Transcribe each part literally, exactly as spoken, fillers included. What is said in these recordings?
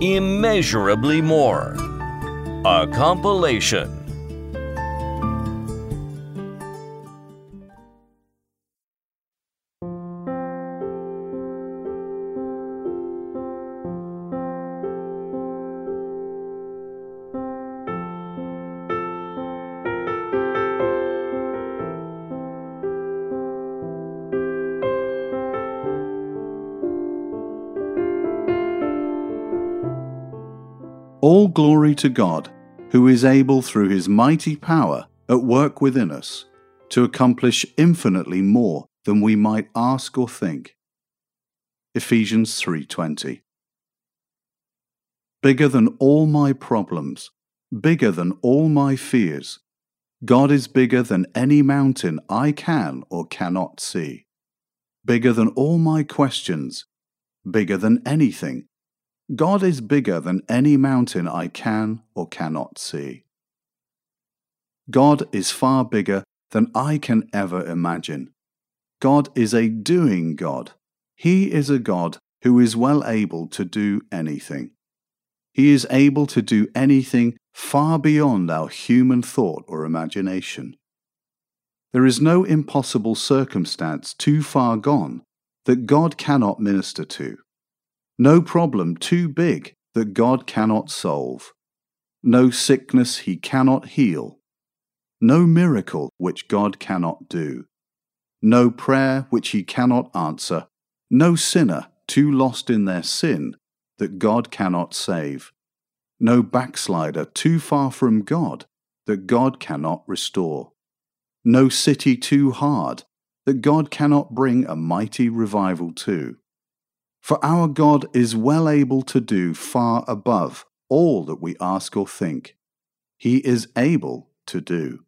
immeasurably more. A compilation. All glory to God, who is able through his mighty power at work within us to accomplish infinitely more than we might ask or think. Ephesians three twenty. Bigger than all my problems, bigger than all my fears, God is bigger than any mountain I can or cannot see. Bigger than all my questions, bigger than anything. God is bigger than any mountain I can or cannot see. God is far bigger than I can ever imagine. God is a doing God. He is a God who is well able to do anything. He is able to do anything far beyond our human thought or imagination. There is no impossible circumstance too far gone that God cannot minister to. No problem too big that God cannot solve. No sickness he cannot heal. No miracle which God cannot do. No prayer which he cannot answer. No sinner too lost in their sin that God cannot save. No backslider too far from God that God cannot restore. No city too hard that God cannot bring a mighty revival to. For our God is well able to do far above all that we ask or think. He is able to do.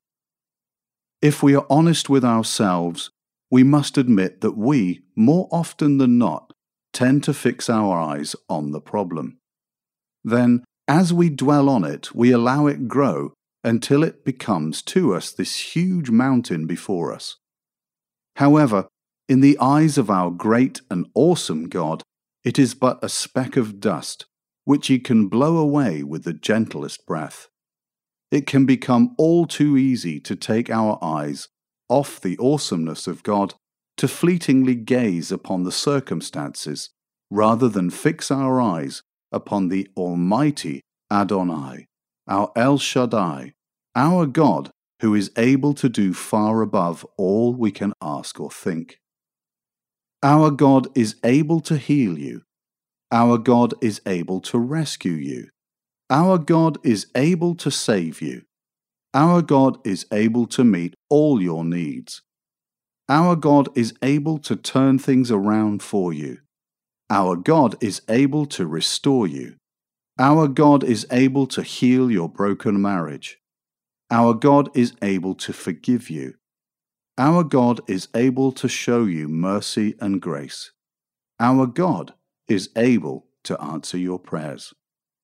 If we are honest with ourselves, we must admit that we, more often than not, tend to fix our eyes on the problem. Then, as we dwell on it, we allow it grow until it becomes to us this huge mountain before us. However, in the eyes of our great and awesome God, it is but a speck of dust, which he can blow away with the gentlest breath. It can become all too easy to take our eyes off the awesomeness of God to fleetingly gaze upon the circumstances, rather than fix our eyes upon the Almighty Adonai, our El Shaddai, our God who is able to do far above all we can ask or think. Our God is able to heal you. Our God is able to rescue you. Our God is able to save you. Our God is able to meet all your needs. Our God is able to turn things around for you. Our God is able to restore you. Our God is able to heal your broken marriage. Our God is able to forgive you. Our God is able to show you mercy and grace. Our God is able to answer your prayers.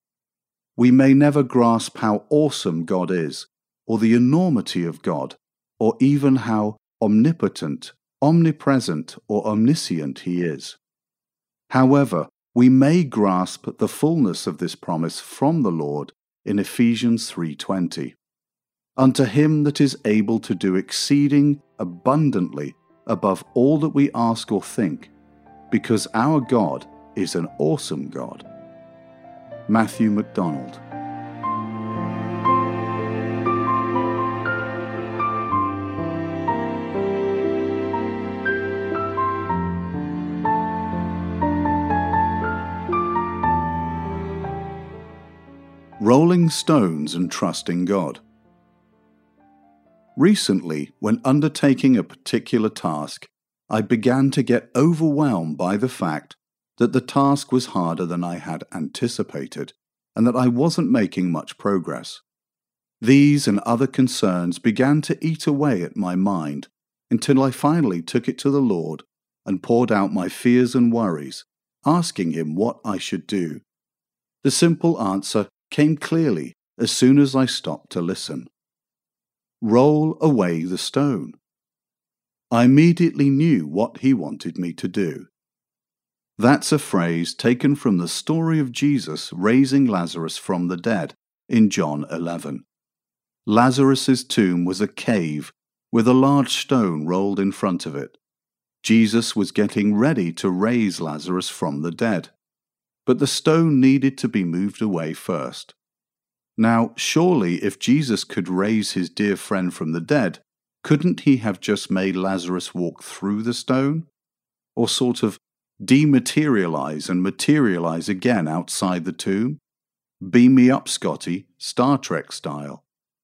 We may never grasp how awesome God is, or the enormity of God, or even how omnipotent, omnipresent, or omniscient he is. However, we may grasp the fullness of this promise from the Lord in Ephesians three twenty. Unto him that is able to do exceeding abundantly above all that we ask or think, because our God is an awesome God. Matthew MacDonald. Rolling stones and trusting God. Recently, when undertaking a particular task, I began to get overwhelmed by the fact that the task was harder than I had anticipated, and that I wasn't making much progress. These and other concerns began to eat away at my mind until I finally took it to the Lord and poured out my fears and worries, asking him what I should do. The simple answer came clearly as soon as I stopped to listen. Roll away the stone. I immediately knew what he wanted me to do. That's a phrase taken from the story of Jesus raising Lazarus from the dead in John eleven. Lazarus's tomb was a cave with a large stone rolled in front of it. Jesus was getting ready to raise Lazarus from the dead, but the stone needed to be moved away first. Now, surely if Jesus could raise his dear friend from the dead, couldn't he have just made Lazarus walk through the stone? Or sort of dematerialize and materialize again outside the tomb? Beam me up, Scotty, Star Trek style.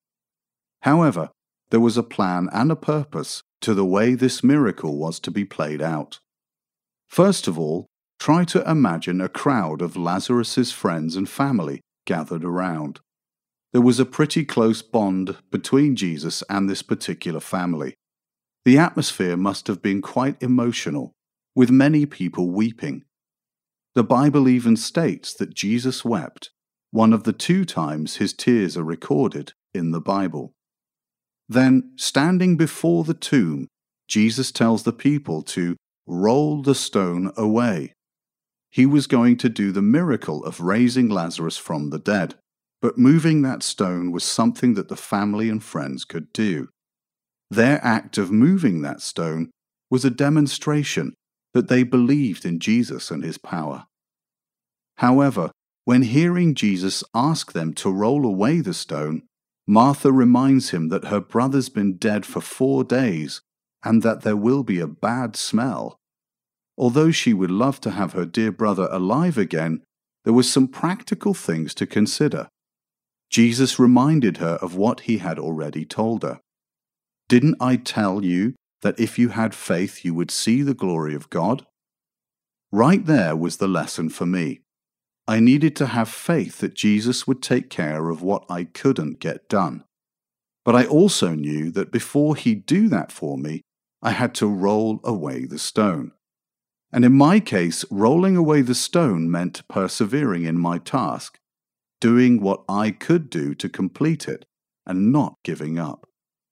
However, there was a plan and a purpose to the way this miracle was to be played out. First of all, try to imagine a crowd of Lazarus's friends and family gathered around. There was a pretty close bond between Jesus and this particular family. The atmosphere must have been quite emotional, with many people weeping. The Bible even states that Jesus wept, one of the two times his tears are recorded in the Bible. Then, standing before the tomb, Jesus tells the people to roll the stone away. He was going to do the miracle of raising Lazarus from the dead, but moving that stone was something that the family and friends could do. Their act of moving that stone was a demonstration that they believed in Jesus and his power. However, when hearing Jesus ask them to roll away the stone, Martha reminds him that her brother's been dead for four days and that there will be a bad smell. Although she would love to have her dear brother alive again, there were some practical things to consider. Jesus reminded her of what he had already told her. Didn't I tell you that if you had faith you would see the glory of God? Right there was the lesson for me. I needed to have faith that Jesus would take care of what I couldn't get done. But I also knew that before he'd do that for me, I had to roll away the stone. And in my case, rolling away the stone meant persevering in my task, doing what I could do to complete it, and not giving up.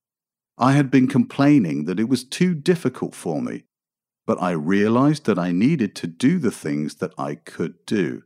I had been complaining that it was too difficult for me, but I realized that I needed to do the things that I could do.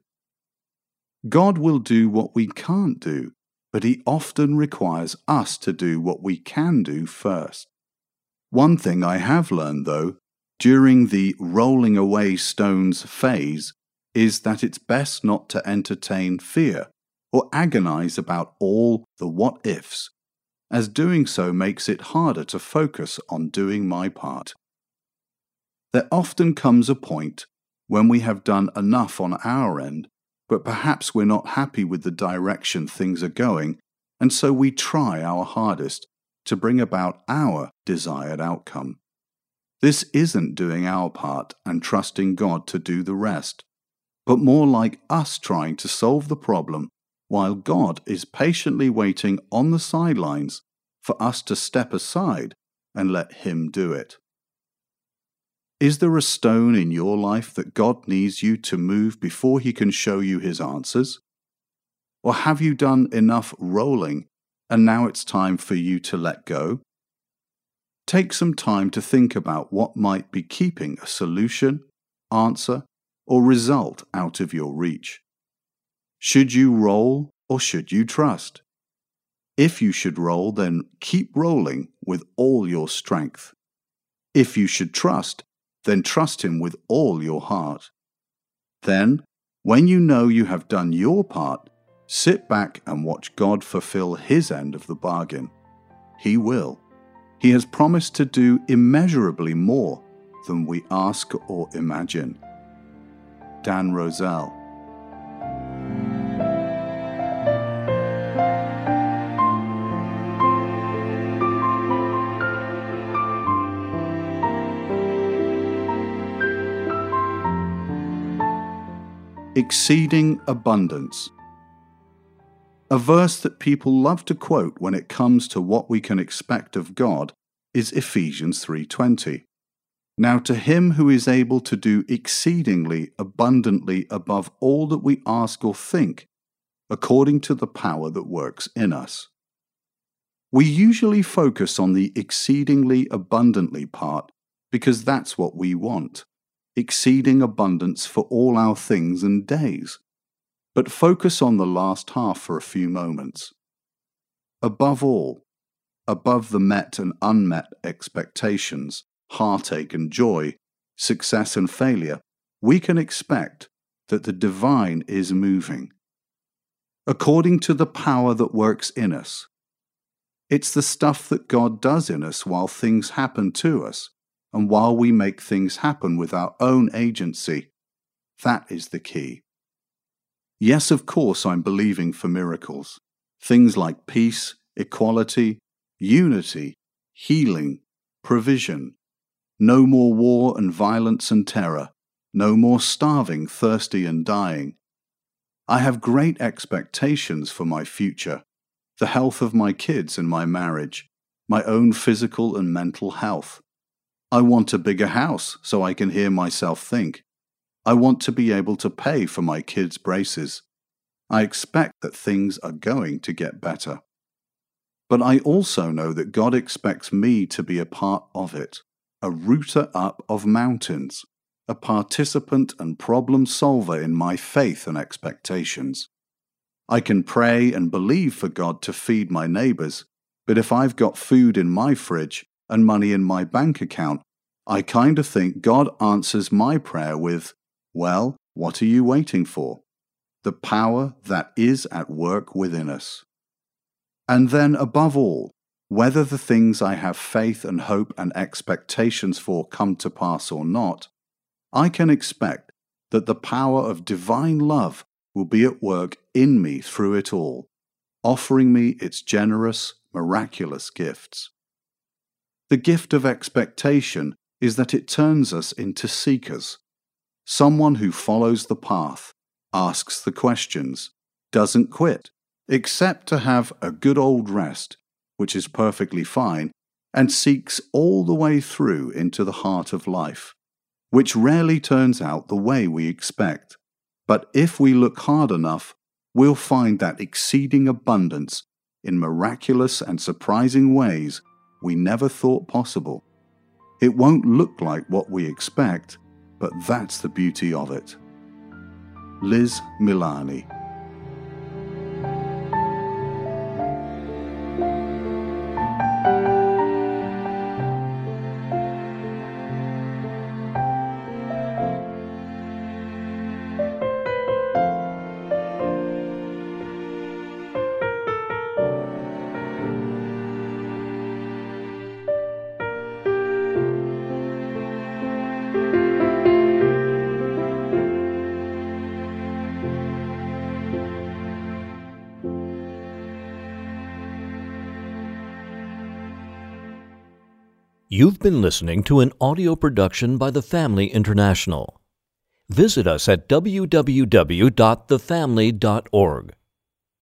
God will do what we can't do, but he often requires us to do what we can do first. One thing I have learned, though, during the rolling away stones phase, is that it's best not to entertain fear or agonize about all the what-ifs, as doing so makes it harder to focus on doing my part. There often comes a point when we have done enough on our end, but perhaps we're not happy with the direction things are going, and so we try our hardest to bring about our desired outcome. This isn't doing our part and trusting God to do the rest, but more like us trying to solve the problem while God is patiently waiting on the sidelines for us to step aside and let him do it. Is there a stone in your life that God needs you to move before he can show you his answers? Or have you done enough rolling and now it's time for you to let go? Take some time to think about what might be keeping a solution, answer, or result out of your reach. Should you roll or should you trust? If you should roll, then keep rolling with all your strength. If you should trust, then trust him with all your heart. Then, when you know you have done your part, sit back and watch God fulfill his end of the bargain. He will. He has promised to do immeasurably more than we ask or imagine. Dan Roselle. Exceeding abundance. A verse that people love to quote when it comes to what we can expect of God is Ephesians three twenty. Now to him who is able to do exceedingly abundantly above all that we ask or think, according to the power that works in us. We usually focus on the exceedingly abundantly part because that's what we want. exceeding abundance for all our things and days. But focus on the last half for a few moments. Above all, above the met and unmet expectations, heartache and joy, success and failure, we can expect that the divine is moving. According to the power that works in us. It's the stuff that God does in us while things happen to us, and while we make things happen with our own agency. That is the key. Yes, of course, I'm believing for miracles. Things like peace, equality, unity, healing, provision. No more war and violence and terror. No more starving, thirsty and dying. I have great expectations for my future, the health of my kids and my marriage, my own physical and mental health. I want a bigger house so I can hear myself think. I want to be able to pay for my kids' braces. I expect that things are going to get better. But I also know that God expects me to be a part of it, a rooter up of mountains, a participant and problem solver in my faith and expectations. I can pray and believe for God to feed my neighbors, but if I've got food in my fridge and money in my bank account, I kind of think God answers my prayer with, well, what are you waiting for? The power that is at work within us. And then above all, whether the things I have faith and hope and expectations for come to pass or not, I can expect that the power of divine love will be at work in me through it all, offering me its generous, miraculous gifts. The gift of expectation is that it turns us into seekers, someone who follows the path, asks the questions, doesn't quit, except to have a good old rest, which is perfectly fine, and seeks all the way through into the heart of life, which rarely turns out the way we expect. But if we look hard enough, we'll find that exceeding abundance in miraculous and surprising ways we never thought possible. It won't look like what we expect, but that's the beauty of it. Liz Milani. You've been listening to an audio production by The Family International. Visit us at w w w dot the family dot org.